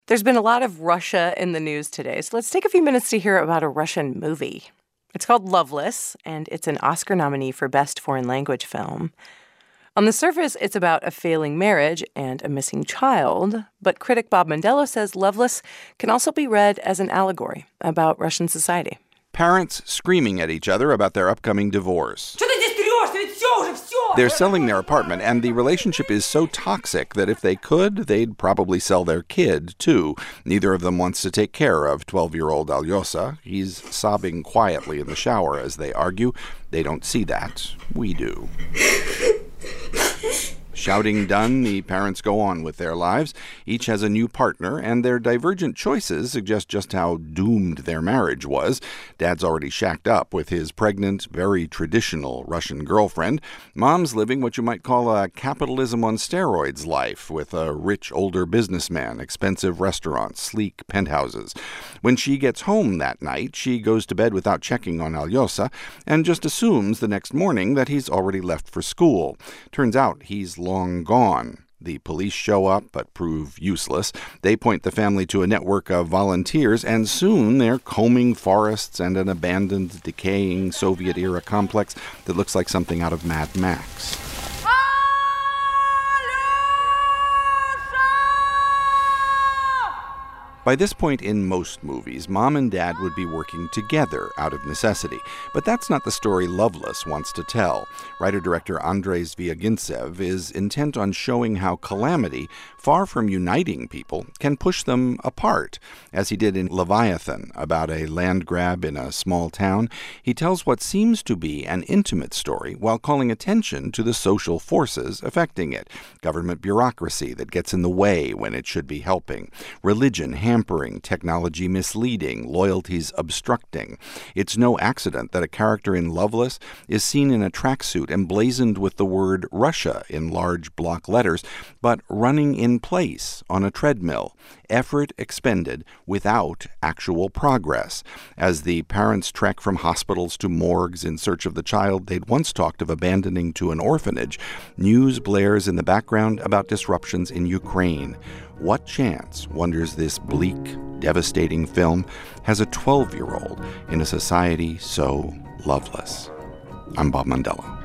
There's been a lot of Russia in the news today, so let's take a few minutes to hear about a Russian movie. It's called Loveless, and it's an Oscar nominee for Best Foreign Language Film. On the surface, it's about a failing marriage and a missing child, but critic Bob Mondello says Loveless can also be read as an allegory about Russian society. Parents screaming at each other about their upcoming divorce. They're selling their apartment, and the relationship is so toxic that if they could, they'd probably sell their kid, too. Neither of them wants to take care of 12-year-old Alyosa. He's sobbing quietly in the shower as they argue. They don't see that. We do. Shouting done, the parents go on with their lives. Each has a new partner, and their divergent choices suggest just how doomed their marriage was. Dad's already shacked up with his pregnant, very traditional Russian girlfriend. Mom's living what you might call a capitalism on steroids life, with a rich older businessman, expensive restaurants, sleek penthouses. When she gets home that night, she goes to bed without checking on Alyosa, and just assumes the next morning that he's already left for school. Turns out he's long gone. The police show up but prove useless. They point the family to a network of volunteers, and soon they're combing forests and an abandoned, decaying Soviet-era complex that looks like something out of Mad Max. By this point in most movies, Mom and Dad would be working together out of necessity. But that's not the story Loveless wants to tell. Writer-director Andrei Zvyagintsev is intent on showing how calamity, far from uniting people, can push them apart. As he did in Leviathan, about a land grab in a small town, he tells what seems to be an intimate story while calling attention to the social forces affecting it. Government bureaucracy that gets in the way when it should be helping. Religion hampering, technology misleading, loyalties obstructing. It's no accident that a character in Loveless is seen in a tracksuit emblazoned with the word Russia in large block letters, but running in place on a treadmill. Effort expended without actual progress. As the parents trek from hospitals to morgues in search of the child they'd once talked of abandoning to an orphanage, news blares in the background about disruptions in Ukraine. What chance, wonders this bleak, devastating film, has a 12-year-old in a society so loveless? I'm Bob Mondello.